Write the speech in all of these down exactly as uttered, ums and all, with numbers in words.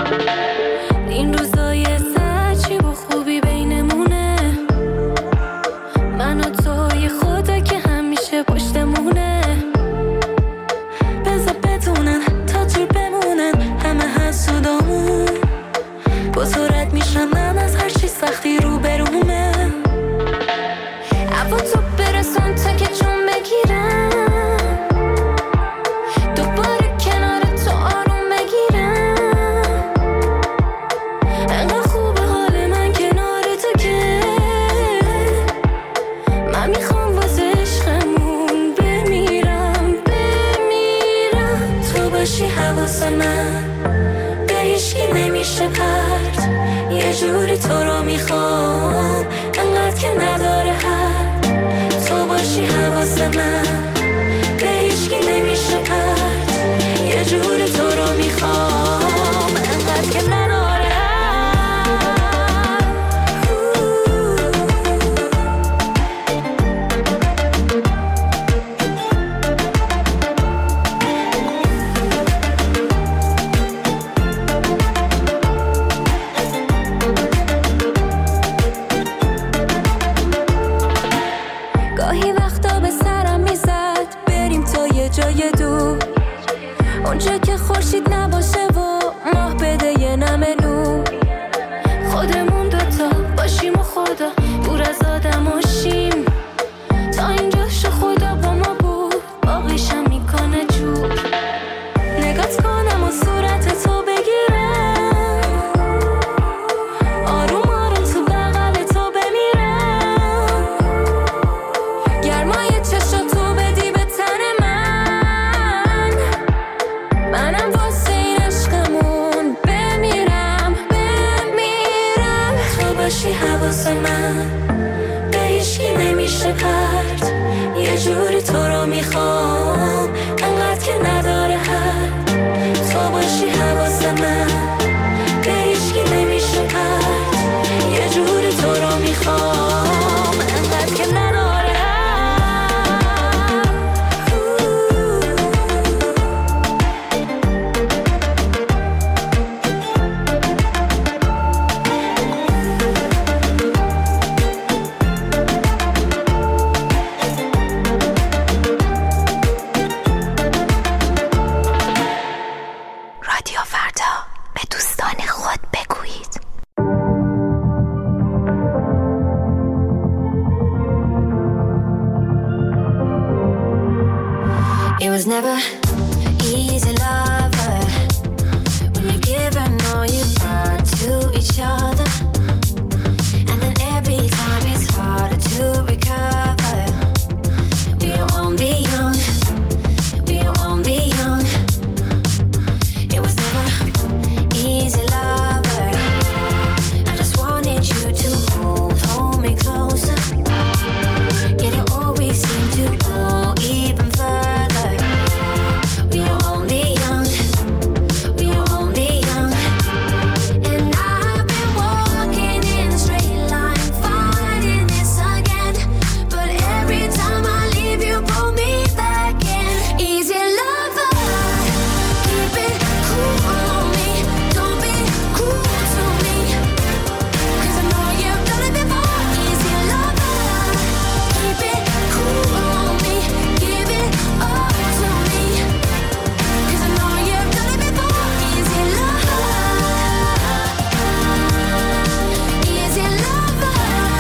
این روزای سچی با خوبی بینمونه، من و تو یه خدا که همیشه پشتمونه. بذار بدونن تا دور بمونن همه حسودامون، با تو رد میشم من از هر چی سختی رو برومه. عبا تو برسون تا که جون بگیرم، دوباره کنار تو آروم بگیرم. انقدر خوبه حال من کنار تو که من میخوام واسه عشقمون بمیرم بمیرم. تو باشی حواس من به هیچکی نمیشه پرت، یه جوری تو رو میخوام انقدر که نداره حد. تو باشی حواس من به هیچکی نمیشه پرت، یه جوری تو رو میخوام انقدر که نداره حد. گاهی وقتا به سرم میزد بریم تا یه جای دور، اونجا که خورشید نباشه و ماه بده یه نمه نور. خودمون دوتا باشیم و خدا دور از آدم و شیم، تا اینجا شو خدا با ما بود باقیشم میکنه جور. نگات کنم و صورت تو بگیرم، آروم آروم تو بغل تو بمیرم. گرمای چشاتو بدی به تن من، منم واسه این عشقمون بمیرم بمیرم. تو باشی حواس من به هیچکی نمیشه پرت، یه جوری تو رو میخوام انقدر که نداره حد. تو باشی حواس من به هیچکی نمیشه پرت، یه جوری تو رو میخوام انقدر که نداره حد. رادیو فردا، به دوستان خود بگویید. It was never easy, lover, when you're giving all you got to each other, and then every time it's harder to recover. We won't be young, we won't be young. It was never easy, lover, I just wanted you to hold, hold me closer. Yet it always seemed to go even further. We were only young, we were only young. And I've been walking in a straight line, fighting this again. But every time I leave you pull me back in. Easy lover, keep it cool on me, don't be cruel to me, 'cause I know you've done it before. Easy lover, keep it cool on me, give it all to me, 'cause I know you've done it before. Easy lover, easy lover.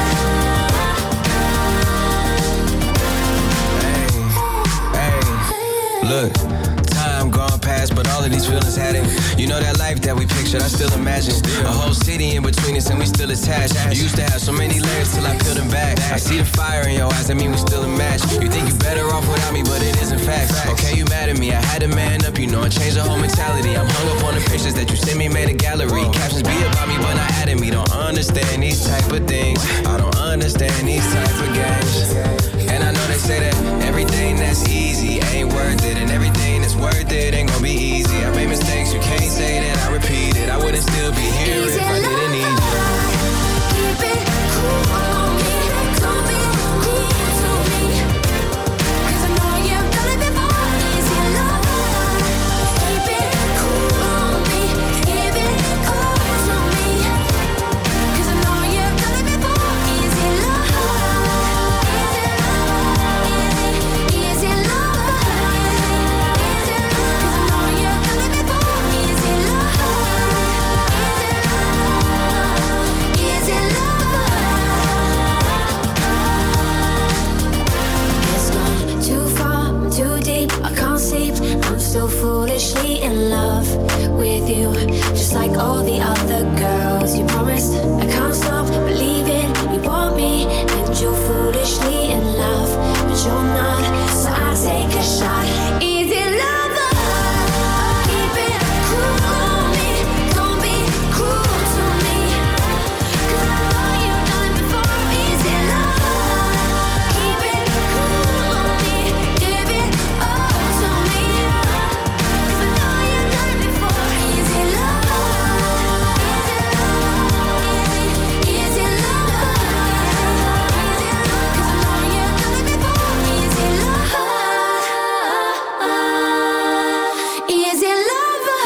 Hey, look, time gone past, but all of these feelings had it. You know that life that we pictured, I still imagine. A whole city in between us and we still attached. You used to have so many layers till I peeled them back. I see the fire in your eyes, that mean we still a match. You think you're better off without me, but it isn't fact. Okay, you mad at me, I had to man up, you know, I changed the whole mentality. I'm hung up on the pictures that you sent me, made a gallery. Captions be about me, but not at me. Don't understand these type of things, I don't understand these type of games. And I know they say that everything that's easy ain't worth it, and everything that's worth it ain't gonna be easy. I made mistakes, you can't say that I repeat it. I wouldn't still be here if I didn't need you. Keep it cool on me, don't be cruel to me, 'cause I know you've done it before. Easy lover, keep it cool on me, give it just like all the other girls. You promised I can't stop believing you want me, and you're foolishly in love, but you're not. So I take a shot. Easy lover, keep it cool on me. Don't be cruel to me, 'cause I know you've done it before. Easy lover, keep it cool on me. Give it all to me, 'cause I know you've done it before. Easy lover, easy, easy lover, 'cause I know you've done it before. Easy lover, easy lover.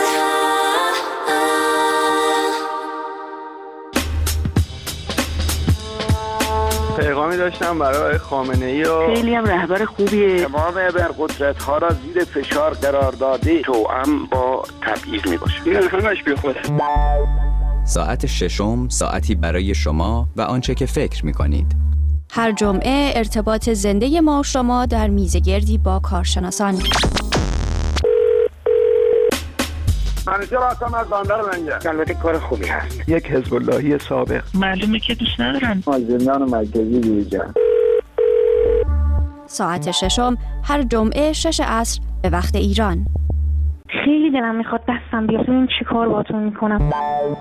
پیغامی داشتم برای خامنه‌ای و خیلی هم رهبر خوبیه. تمام ابرقدرت ها را زیر فشار قرار داده توأم با تبعیض می باشه. این همش بی خوده. ساعت ششم، ساعتی برای شما و آنچه که فکر می کنید. هر جمعه ارتباط زنده ما و شما در میزگردی با کارشناسان. منیجر آسان از باندر منجه. البته کار خوبی هست. یک حزب اللهی سابق. معلومه که دوست ندارن. مازندران مرکزی دیجا. ساعت ششم هر جمعه شش عصر به وقت ایران. خیلی دلم میخواد دستم بیاد ببینم چی کار باهاتون میکنم.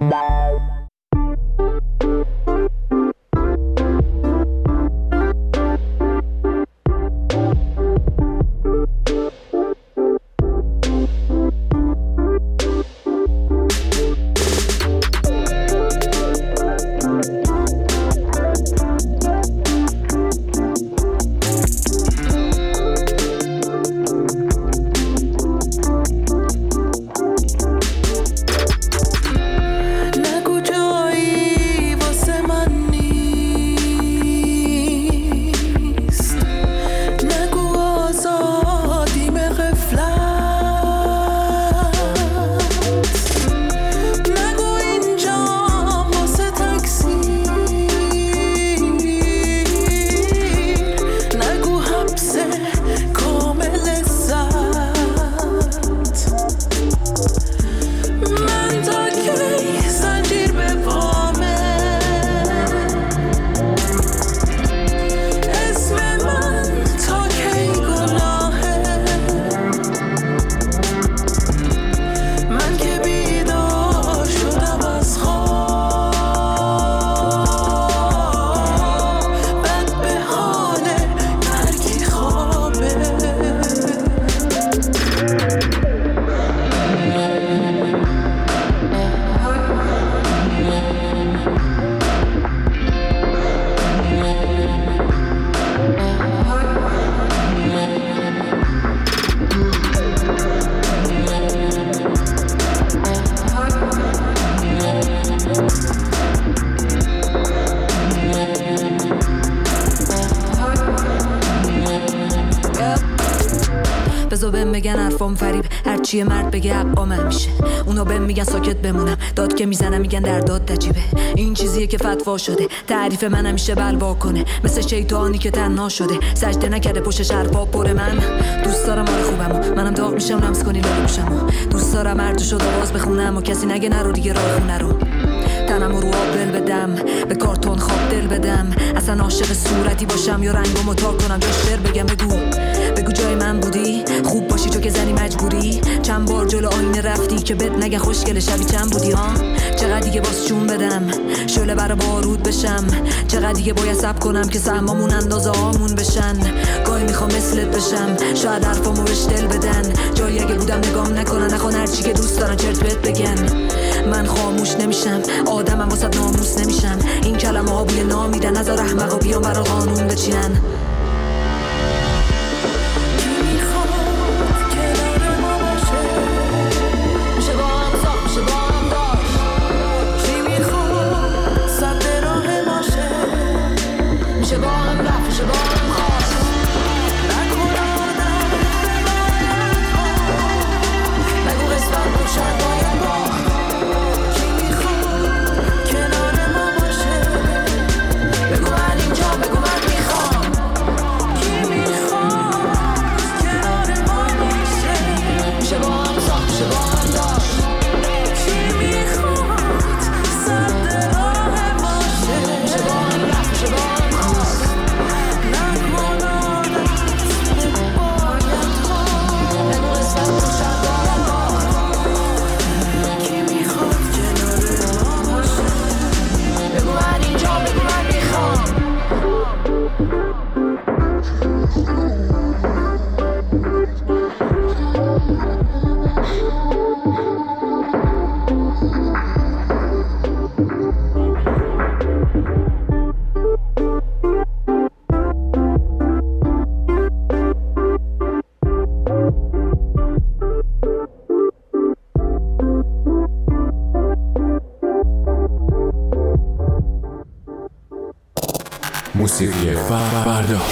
بگن حرفام فریب، هرچی مرد بگه حقام میشه. اونا بهم میگن ساکت بمونم، داد که میزنم میگن در داد نجیبه. این چیزیه که فتوا شده، تعریف من همیشه بلوا کنه، مثل شیطانی که تنها شده، سجده نکرده پشتش حرفا پر. من دوست دارم آره خوبمو، منم داغ میشم لمس کنی لالو میشم. دوست دارم هر شد آواز بخونم و کسی نگه نرو دیگه راه خونه رو. تنم رو آب دل بدم، به کارتون خواب دل بدم، اصلا عاشق صورتی باشم یا رنگمو تا کنم، جا شعر بگم. بگو بگو جای من بودی، خوب باشی تو که زنی مجبوری. چند بار جلو آینه رفتی که بد نگه خوشگل شبی چند بودی ها. چقدر دیگه باز چون بدم، شعله برا بارود بشم. چقدر دیگه باید صبر کنم که سهمامون اندازه هامون بشن. گاهی میخوام مثلت بشم، شاید حرفامو بهش دل بدن. جایی اگه بودم نگام نکنن، نخوان هرچی که دوست دارن چرت بهت بگن. من خاموش نمیشم، آدمم واسه ناموس نمیشم. این کلمه ها بوی نامیدن، نذار احمقا بیان برا قانون بچینن. موسیقی فردا.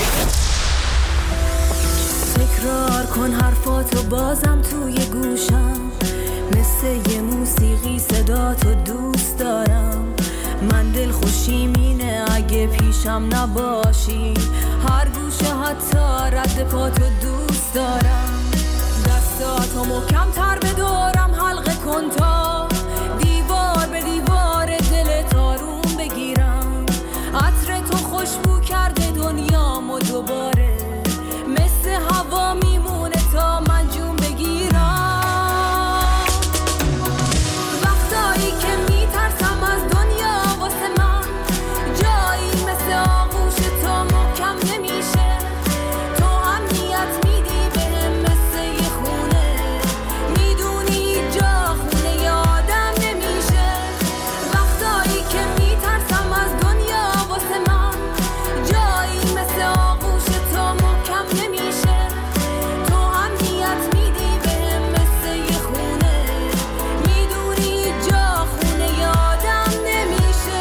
تکرار کن حرفاتو بازم توی گوشم، مثل یه موسیقی صداتو دوست دارم. من دل خوشیم اینه اگه پیشم نباشی، هر گوشه حتی رد پاتو دوست دارم. دستاتو محکم تر به دورم حلقه کن تا دیوار به دیوار دلت آروم بگیرم. عطر تو خوشبو کرده دنیامو دوباره، مثل هوا میمونه تا من جون بگیرم. وقتایی که میترسم از دنیا واسه من جایی مثل آغوش تو محکم نمیشه. تو امنیت میدی بهم مثل یه خونه، میدونی جا خونه یادم نمیشه. وقتایی که میترسم از دنیا واسه من جایی مثل آغوش تو محکم نمیشه. تو امنیت میدی بهم مثل یه خونه، میدونی جا خونه یادم نمیشه.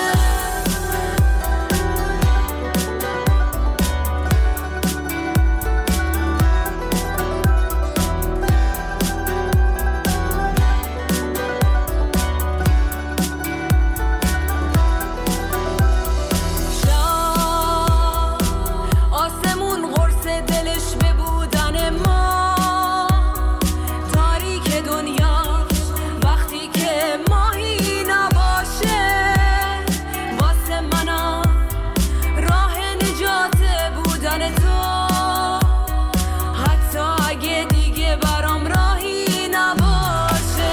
شب آسمون قرص دلش به بودن ما، تاریک دنیاش وقتی که ماهی نباشه. واسه منم راه نجات بودن تو، حتی اگه دیگه برام راهی نباشه.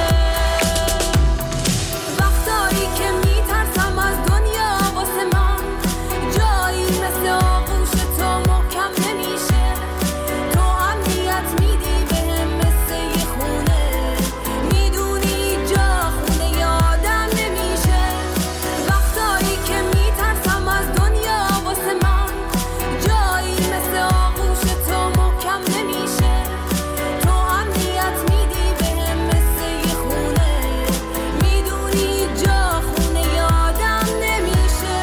وقتایی که میترسم از دنیا واسه من جایی مثل آغوش تو محکم نمیشه. تو امنیت میدی بهم مثل یه خونه، میدونی جا خونه یادم نمیشه. وقتایی که میترسم از دنیا واسه من جایی مثل آغوش تو محکم نمیشه. تو امنیت میدی بهم مثل یه خونه، میدونی جا خونه یادم نمیشه.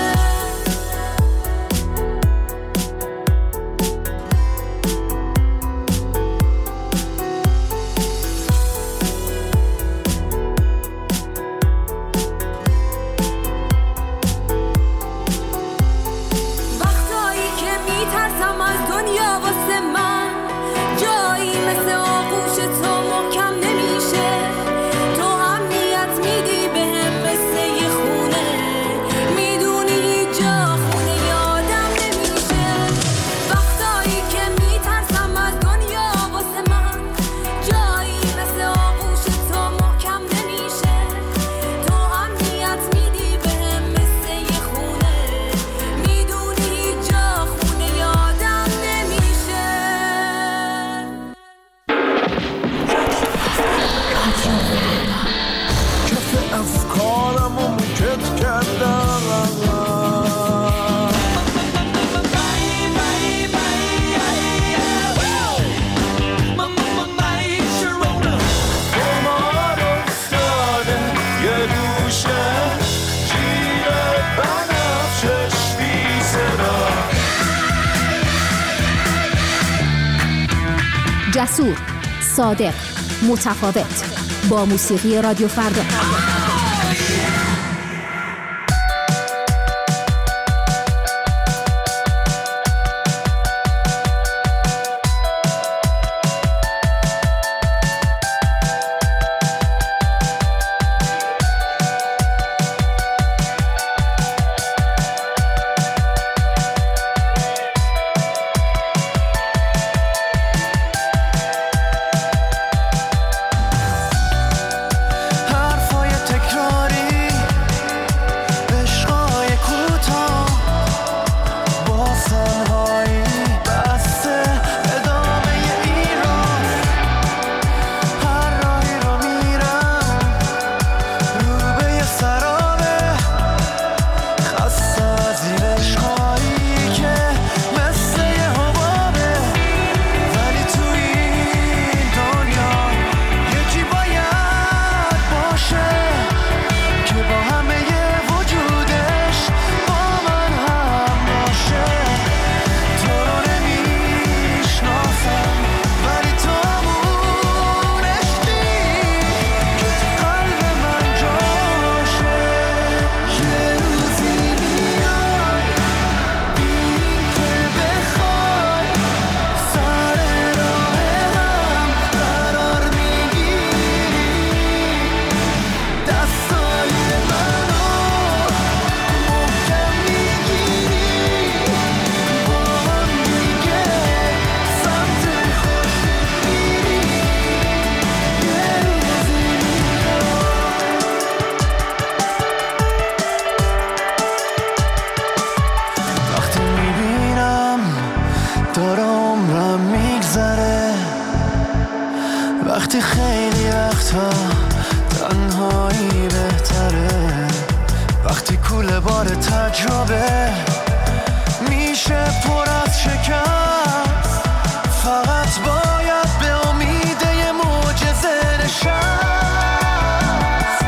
وقتایی که میترسم از دنیا واسه من جایی مثل آغوش تو محکم نمیشه. تو امنیت میدی بهم مثل یه خونه، میدونی جا خونه یادم نمیشه. وقتایی که میترسم از دنیا واسه من جایی مثل آغوش تو محکم نمیشه. تو امنیت میدی بهم مثل یه خونه، میدونی جا خونه یادم نمیشه. کف افکارم و موکت کردم، قمار افتاده یه گوشه جیر بنفشش بی صدا. جسور، صادق، متفاوت با موسیقی رادیو فردا. حرفای وقتی کوله بار تجربه میشه پر از شکست، فقط باید به امید یه معجزه نشست.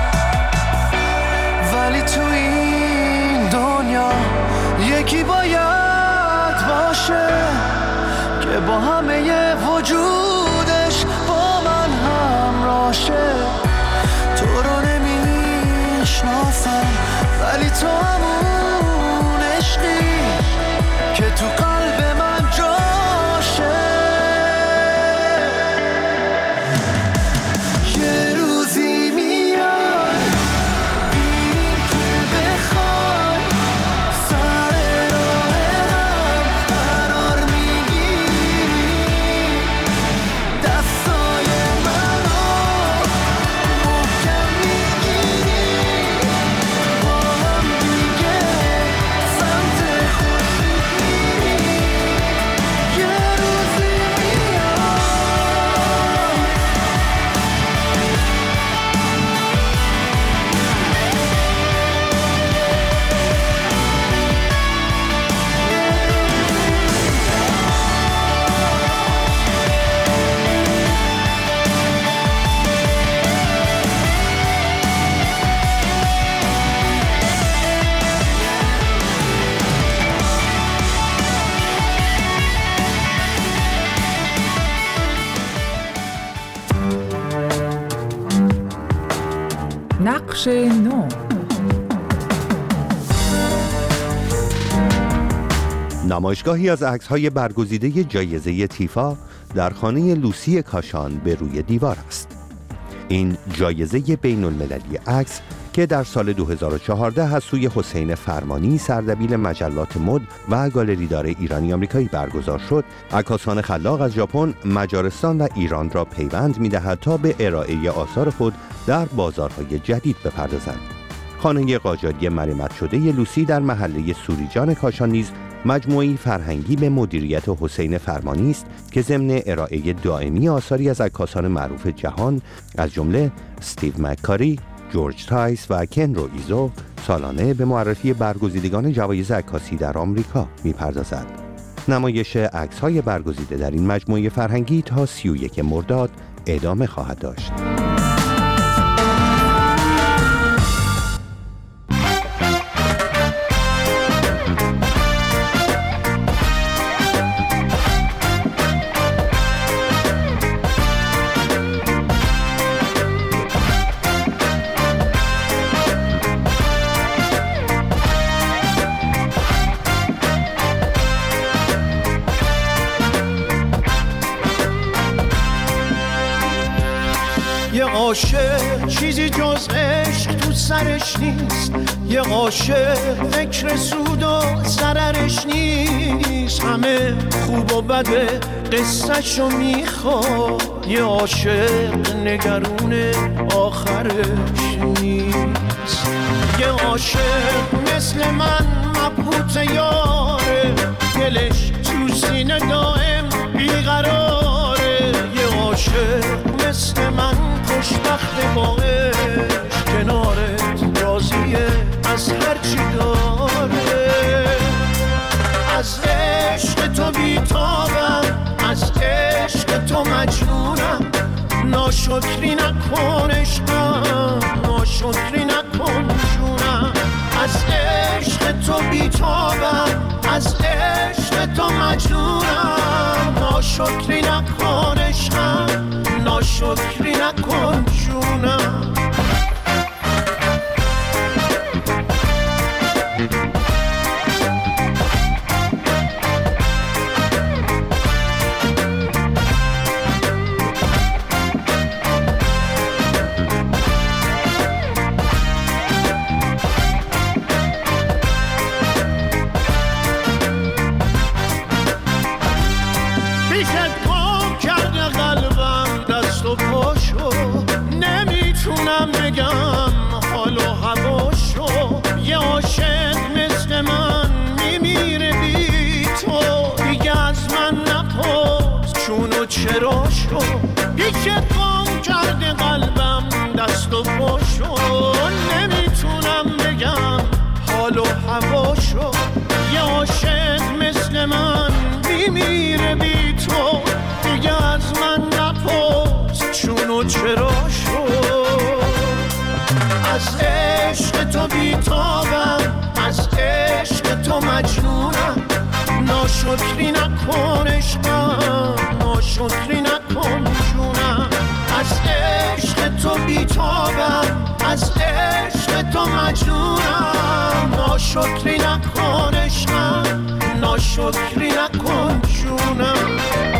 ولی تو این دنیا یکی باید باشه که با همه ی وجودش با من همراه شه. تو رو نمیشناسم ولی تو همون عشقی که تو قلب من جاشه. یه روزی میاد این که بخوای سر راه هم قرار میگیری، دستای منو محکم میگیری، با هم دیگه سمت خورشید میری. یه روزی میاد. نقش نو. نمایشگاهی از عکس‌های برگزیده جایزه تیفا در خانه لوسی کاشان به روی دیوار است. این جایزه بین المللی عکس که در سال دو هزار و چهارده از سوی حسین فرمانی سردبیر مجلات مد و گالریدار ایرانی آمریکایی برگزار شد، عکاسان خلاق از ژاپن، مجارستان و ایران را پیوند می‌دهد تا به ارائه آثار خود در بازارهای جدید بپردازند. خانه قاجاری مرمت شده لوسی در محله سوریجان کاشان نیز مجموعه‌ای فرهنگی به مدیریت حسین فرمانی است که ضمن ارائه دائمی آثاری از عکاسان معروف جهان از جمله استیو مککاری، جورج تایس و کن رو ایزو سالانه به معرفی برگزیدگان جوایز عکاسی در آمریکا می‌پردازد. نمایش عکس‌های برگزیده در این مجموعه فرهنگی تا سی و یک مرداد ادامه خواهد داشت. یه عاشق چیزی جز عشق تو سرش نیست، یه عاشق فکر سود و ضررش نیست، همه خوب و بده قصه‌شو میخواد، یه عاشق نگرون آخرش نیست. یه عاشق مثل من مبهوت یاره، دلش تو سینه دائم بیقراره، یه عاشق مثل من خوشبخت با عشق، کنارت راضیه از هرچی داره. از عشق تو بیتابم، از عشق تو مجنونم، ناشکری نکن عشقم، ناشکری نکن جونم. از عشق تو بیتابم، از عشق تو مجنونم، ناشکری نکن عشقم، ناشکری نکن جونم. نمیتونم بگم حال و هواشو، یه عاشق مثل من میمیره بی تو، دیگه از من نپرس چون و چراشو، پیشت گم کرده قلبم دست و پاشو. نمیتونم بگم حال و هواشو یه عاشق مثل من میمیره بی تو دیگه از من نپرس چون و چرا شد از عشق تو بیتابم از عشق تو مجنونم ناشکری نکن عشقم ناشکری نکن جونم از عشق تو بیتابم از عشق تو مجنونم ناشکری نکن عشقم ناشکری نکن جونم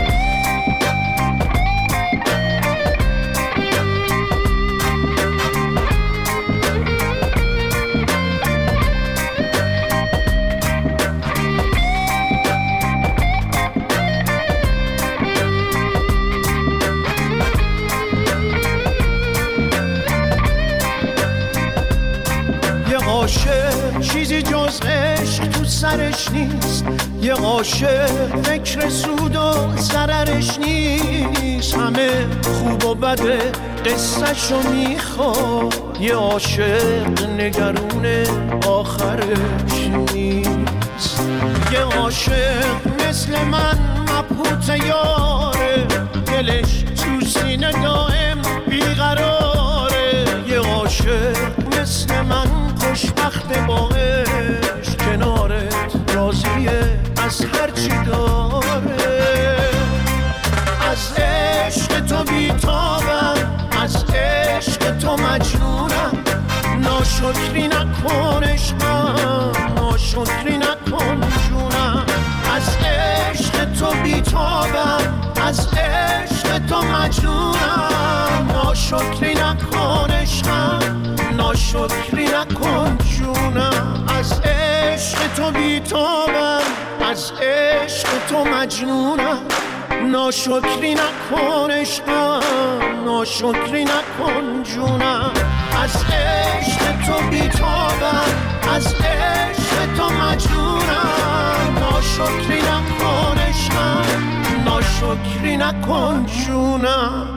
عاشق چیزی جز عشق تو سرش نیست یه عاشق فکر سود و ضررش نیست همه خوب و بده قصه‌شو میخواد یه عاشق نگرون آخرش نیست یه عاشق مثل من مبهوت یاره دلش تو سینه دائم بیقراره یه عاشق مثل من خوشبخت با عشق کنارت راضیه از هر چی داره از عشق تو بیتابم از عشق تو مجنونم ناشکری نکن عشقم ناشکری نکن جونم از عشق تو بیتابم از عشق تو مجنونم ناشکری نکن عشقم ناشکری نکن جونم از عشق تو بیتابم از عشق تو مجنونم ناشکری نکن عشقم ناشکری نکن جونم از عشق تو بیتابم از عشق تو مجنونم ناشکری نکن عشقم ناشکری نکن جونم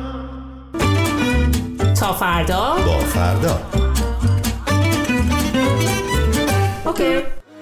تا فردا با فردا اوکی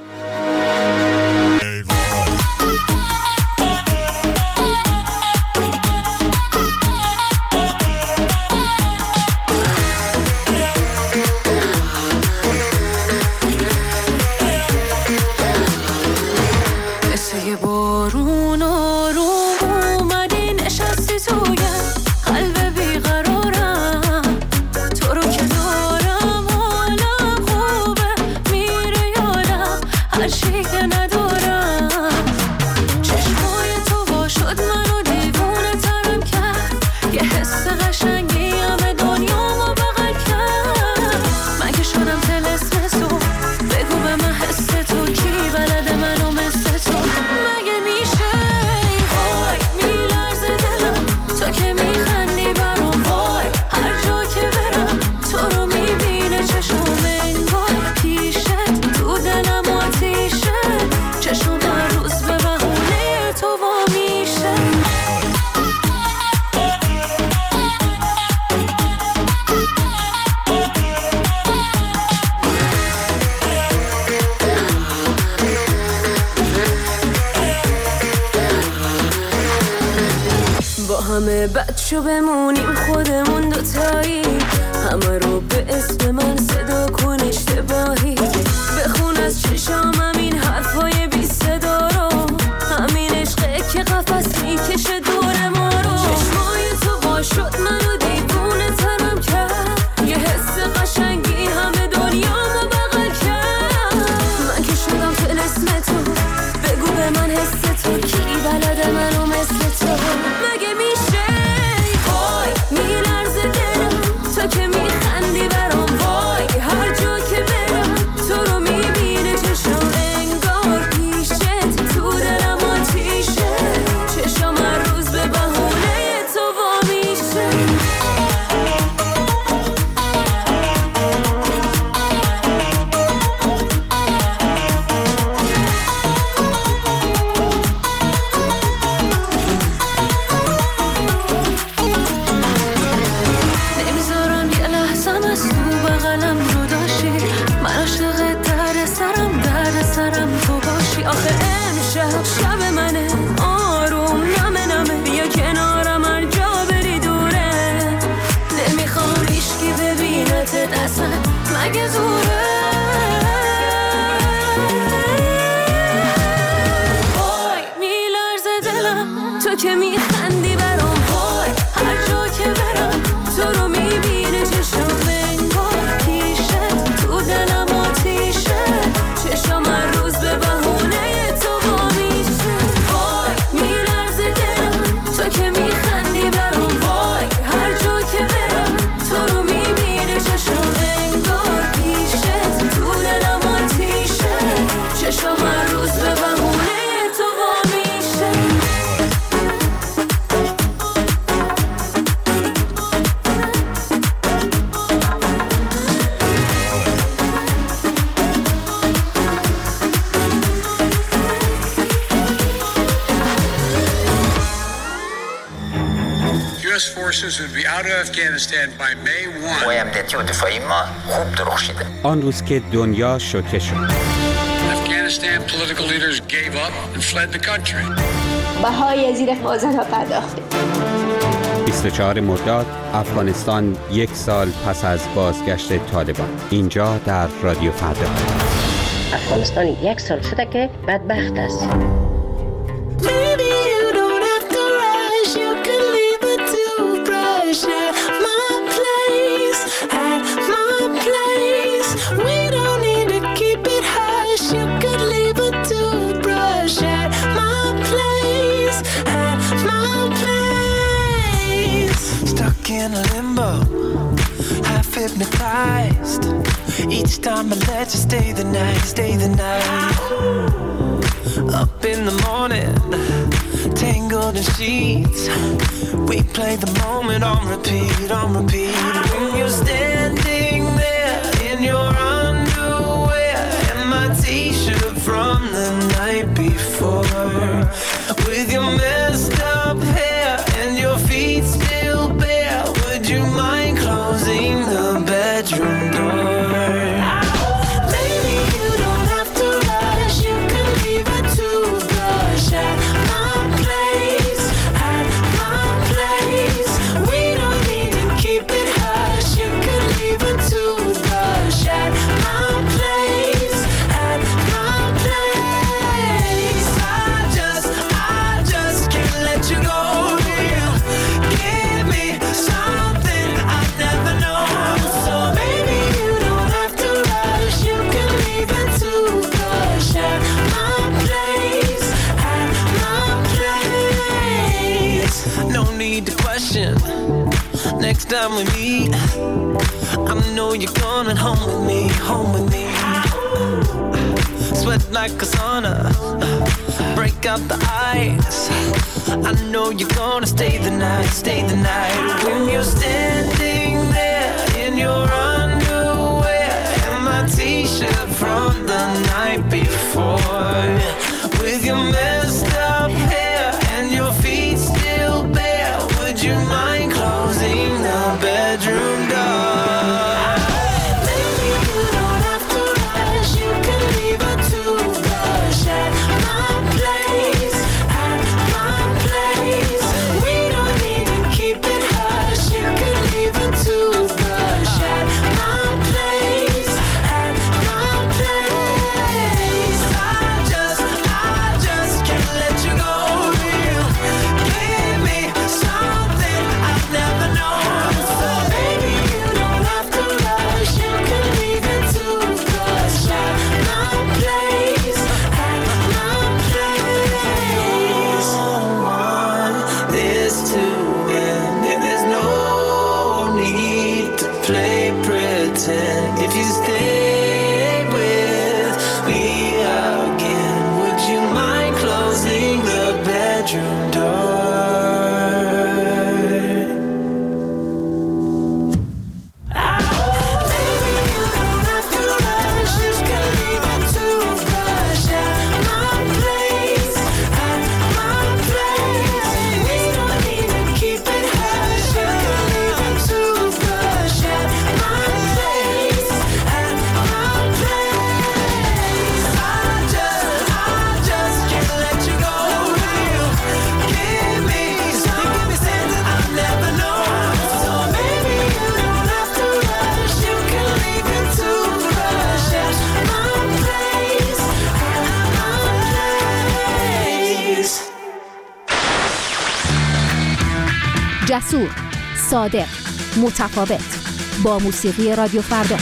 همه بچه بمونیم خودمون دوتایی همه رو به اسم من صدا کن اشتباهی بخون از چشامم این حرفای بی صدا رو همین عشقه که قفس میکشه دور ما رو چشمای تو باشد منو دیوونه ترم کرد یه حس قشنگی همه دنیامو بغل کرد من که شدم طلسم تو بگو به من حس تو کی بلده منو مثل تو مگه میشه وای میلرزه دلم تو که میخندی برام وای هر جا که برم تو رو میبینه چشم انگار پیشت تو دلم آتیشه چشم هر روز به بهونه تو وا میشه مگه زوره وای میلرزه دلم تو که میخندی برام وای هر جا که برم تو رو میبینه چشم انگار پیشه تو دلم آتیشه چشم هر روز به بهونه تو با میشه وای میلرزه دلم تو که میخندی برام وای هر جا که برم تو رو میبینه چشم انگار پیشه تو دلم آتیشه چشم هر روز به بهونه تو با میشه U S forces would be out of Afghanistan by May first. امنیتی و دفاعی ما خوب درخشیده. آن روز که دنیا شوکه شد. Afghanistan political leaders gave up and fled the country. بهای زیر پازده پرداخته. بیست و چهارم مرداد افغانستان یک سال پس از بازگشت طالبان. اینجا در رادیو فردا. افغانستان یک سال شده که بدبخت است. In a limbo, half hypnotized. Each time I let you stay the night, stay the night. Up in the morning, tangled in sheets. We play the moment on repeat, on repeat. When you're standing there in your underwear and my t-shirt from the night before, with your messed up hair and your feet still bare. Would you mind closing the bedroom door? Baby, you don't have to rush. You can leave a toothbrush at my place, at my place. We don't need to keep it hush. You can leave a toothbrush at my place, at my place. I just, I just can't let you go. Give me something I've never known. So baby, you don't have to rush. You can leave it to brush at my place, at my place. No need to question. Next time we meet, I know you're coming home with me, home with me. Sweat like a sauna, break out the ice. I know you're gonna stay the night, stay the night. When you're standing there in your underwear and my t-shirt from the night before, with your messed up hair and your feet still bare, would you mind closing the bedroom door? Baby, you don't have to rush. You can leave a toothbrush at my place, at my place. We don't need to keep it hush. You can leave a toothbrush at my place, at my place. I just, I just can't let you go. Give me something I've never known. So baby, you don't have to rush. You can leave a toothbrush at my place, at my place. Want this to end, and there's no need to play pretend. If you stay with me again, would you mind closing the bedroom door? I just, I just can't let you go. جسور، صادق، متفاوت. با موسیقی رادیو فردا.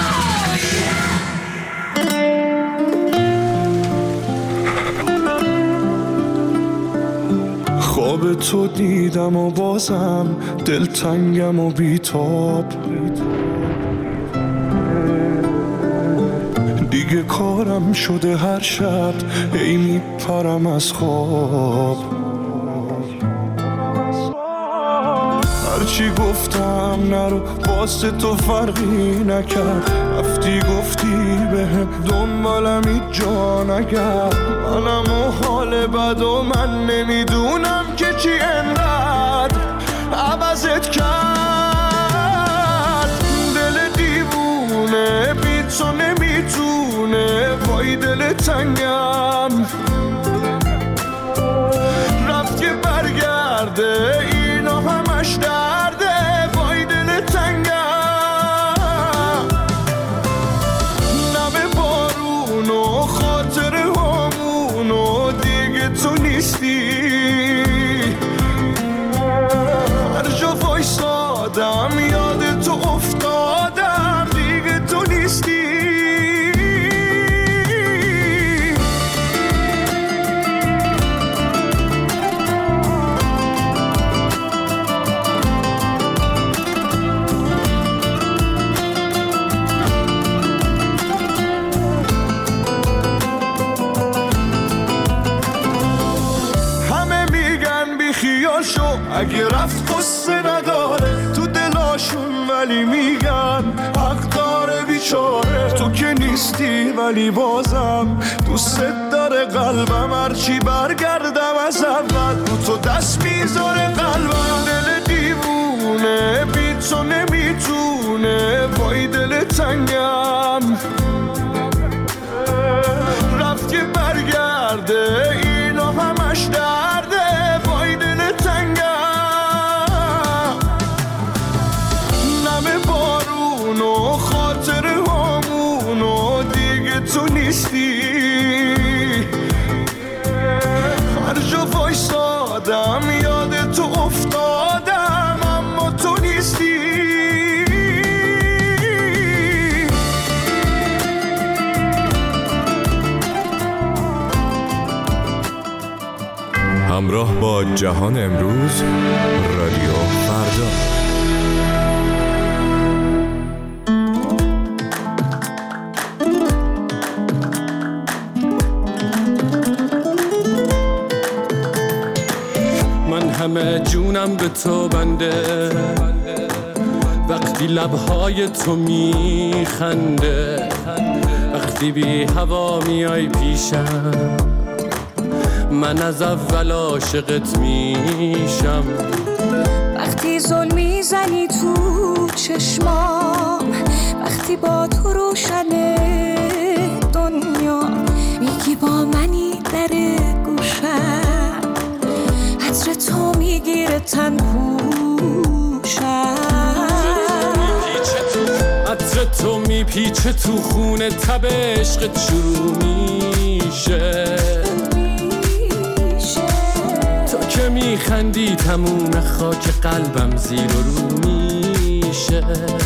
خواب تو دیدم و بازم دلتنگم و بیتاب، دیگه کارم شده هر شب ای میپرم از خواب. هرچی گفتم نرو واسه تو فرقی نکرد، رفتی گفتی بهم دنبالم هیچ جا نگرد. منم و حال بد و من نمیدونم که چی انقدر عوضت کرد. دل دیوونه بی تو نمیتونه، وای دل تنگم رفت که برگرده، اینا همش درده، وای دل تنگم. نم بارون و خاطر همون و دیگه تو نیستی، هر جا وایسادم یاد تو افتادم، دیگه تو نیستی. اگه رفت قصه نداره تو دلاشون، ولی میگن حق داره بیچاره. تو که نیستی ولی بازم دوست داره قلبم، هرچی برگردم از اول رو تو دست میذاره قلبم. دل دیوونه بی تو نمیتونه، وای دل تنگم رفت که برگرده، اینا همش درده، وای دل تنگم. بارون و خاطر همون و دیگه تو نیستی، هر جا وایسادم یاد تو افتادم، اما تو نیستی. همراه با جهان امروز، رادیو فردا. همه جونم به تو بنده، وقتی لبهای تو میخنده، وقتی بی هوا میای پیشم، من از اول عاشقت میشم. وقتی ظلم میزنی تو چشمام، وقتی با تو روشنه دنیا، میگی با منی در گوشم، عطر تو میگیره تن پوشم، عطر تو میپیچه تو خونه، تب عشقت شروع میشه. تو که میخندی تموم خاک قلبم زیر و رو میشه.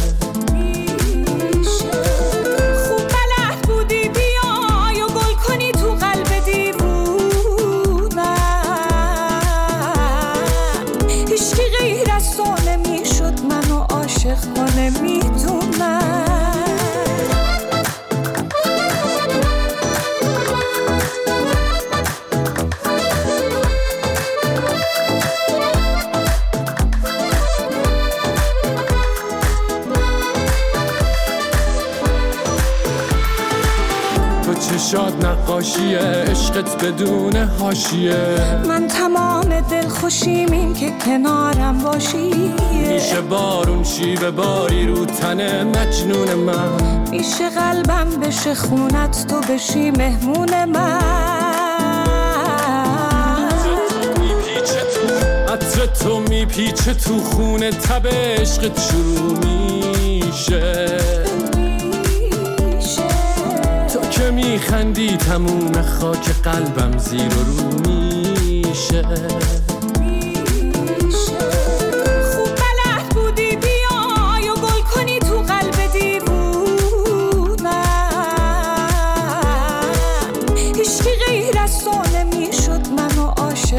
شاد نقاشیه عشقت بدون حاشیه، من تمام دل خوشیم این که کنارم باشی. میشه بارون شیوه باری رو تن مجنون من، میشه قلبم بشه خونت تو بشی مهمون من. عطر تو میپیچه تو خونه، تب عشقت شروع میشه. که میخندی تموم خاک قلبم زیر و رو میشه.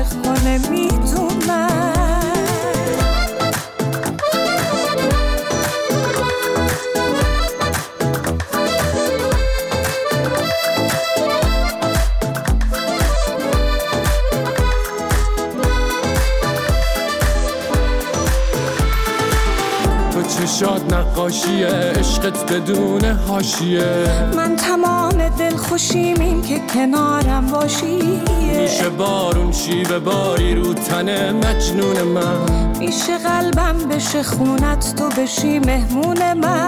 عاشق کنه میدونم. چشات نقاشیه، عشقت بدون حاشیه. من تمام دل خوشیم این که کنارم باشی. میشه بارون شیب باری رو تن مجنون من. میشه قلبم بشه خونت تو بشی مهمون من.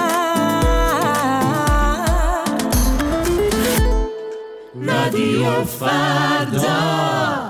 رادیو فردا.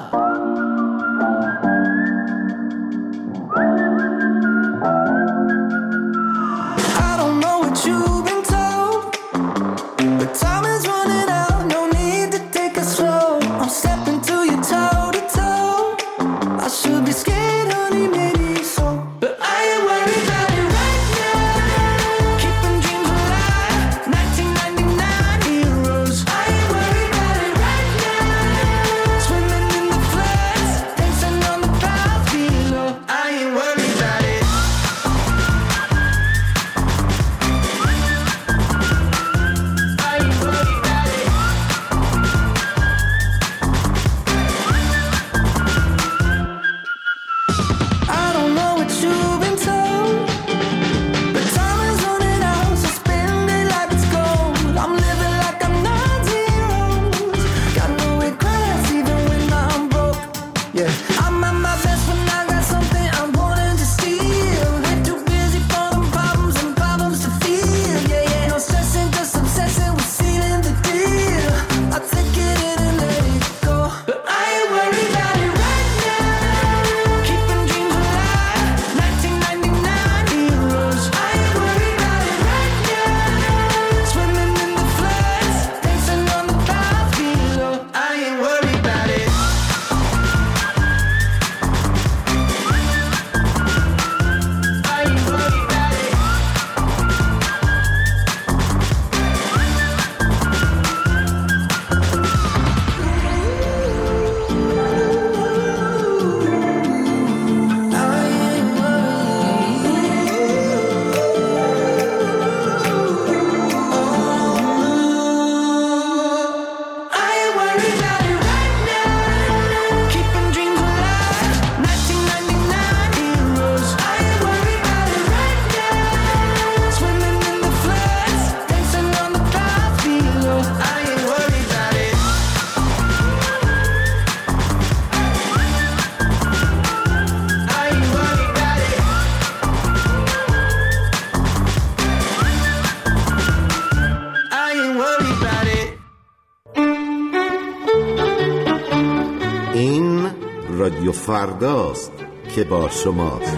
رادیو فرداست که با شماست.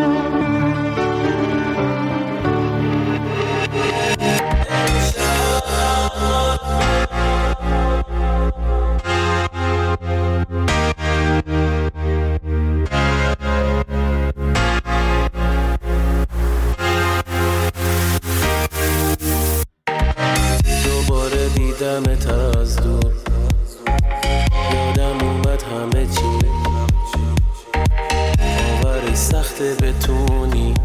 دوباره دیدمت از دور، یادم اومد همه چی، باوری سخته بتونی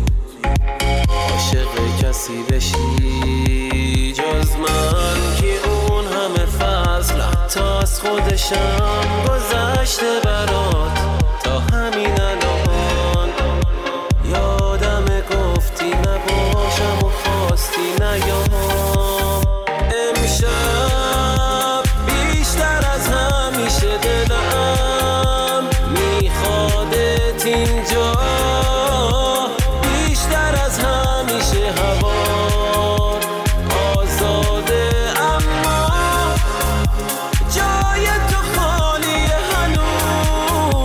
عاشق کسی بشی جز من، که اون همه فضل حتی از خودشم گذشته برات تا همین الان. یادمه گفتی نباشم و خواستی نیام، امشب بیشتر از همیشه دلم میخوادت اینجا، بیشتر از همیشه هوا آزاده، اما جای تو خالیه هنوز.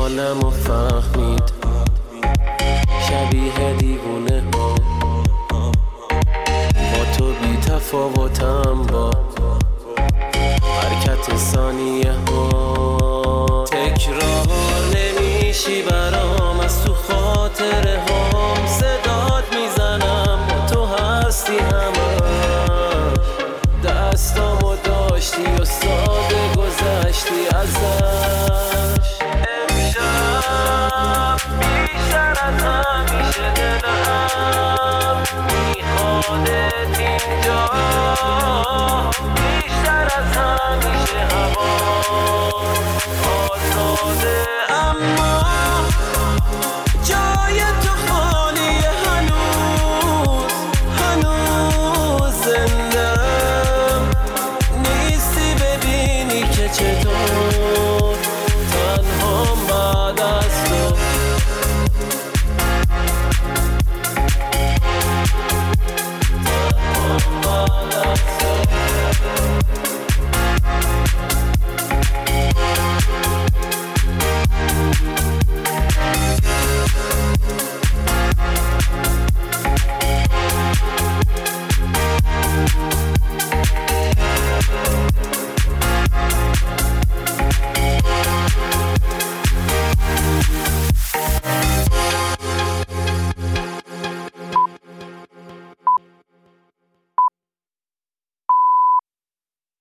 حالمو فهمید شبیه دیوونه ها با تو بی تفاوتم با حرکت ثانیه ها تکرار نمیشی برام از تو خاطره هام صدات میزنم با تو هستی همه دستامو داشتی و